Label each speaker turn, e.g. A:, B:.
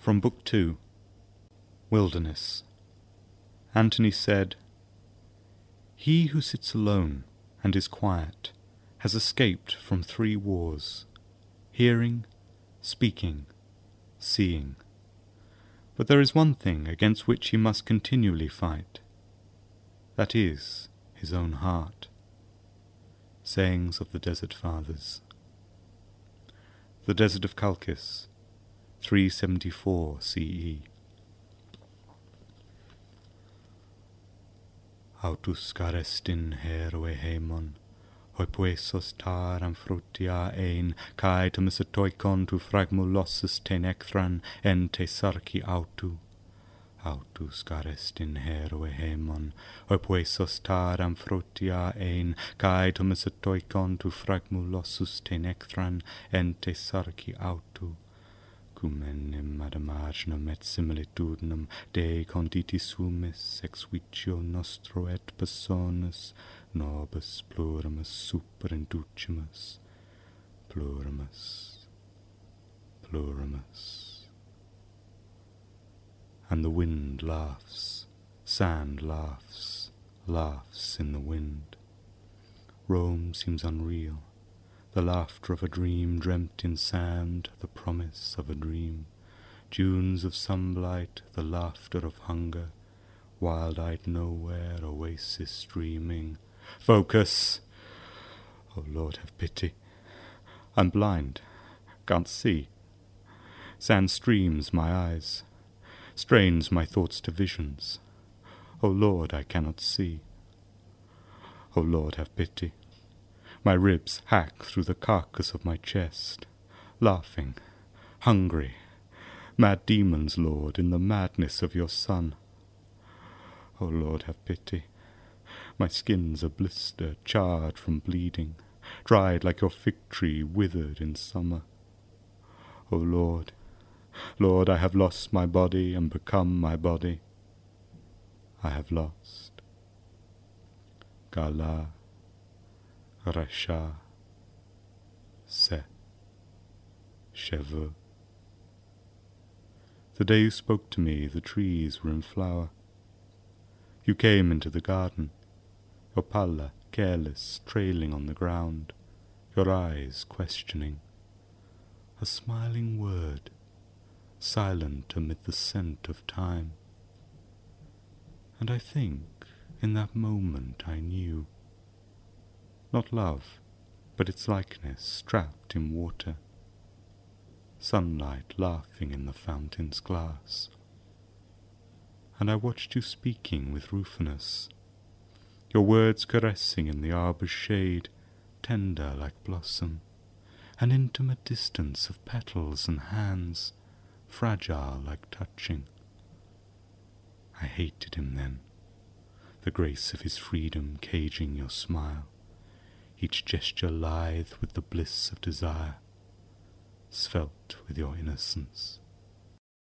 A: From Book 2, Wilderness. Antony said, "He who sits alone and is quiet has escaped from 3 wars, hearing, speaking, seeing. But there is one thing against which he must continually fight. That is his own heart." Sayings of the Desert Fathers. The Desert of Chalcis, 374 CE. Autus carestin heroe hemon, hoi puesos tar amfrutia ein, cae tomisatoikon tu fragmulossus ten ekthran en te sarci autu. Autus carestin heroe hemon, hoi puesos tar amfrutia ein, cae tomisatoikon tu fragmulossus ten ekthran en te sarci autu. Cum enim ad imaginum et similitudinem Dei conditi sumis ex vicio nostro et personas nobis plurimus superinducimus, plurimus, plurimus. And the wind laughs, sand laughs, laughs in the wind. Rome seems unreal, the laughter of a dream dreamt in sand, the promise of a dream. Dunes of sunlight, the laughter of hunger, wild-eyed nowhere, oasis dreaming. Focus! Oh Lord, have pity. I'm blind, can't see. Sand streams my eyes, strains my thoughts to visions. Oh Lord, I cannot see. Oh Lord, have pity. My ribs hack through the carcass of my chest, laughing, hungry, mad demons, Lord, in the madness of your Son. O Lord, have pity. My skin's a blister, charred from bleeding, dried like your fig tree, withered in summer. O Lord, Lord, I have lost my body and become my body. I have lost. Gala. Rasha, Se, Cheveux. The day you spoke to me, the trees were in flower. You came into the garden, your palla, careless, trailing on the ground, your eyes questioning. A smiling word, silent amid the scent of time. And I think in that moment I knew. Not love, but its likeness trapped in water. Sunlight laughing in the fountain's glass. And I watched you speaking with Rufinus, your words caressing in the arbor's shade, tender like blossom, an intimate distance of petals and hands, fragile like touching. I hated him then, the grace of his freedom caging your smile. Each gesture lithe with the bliss of desire, svelte with your innocence.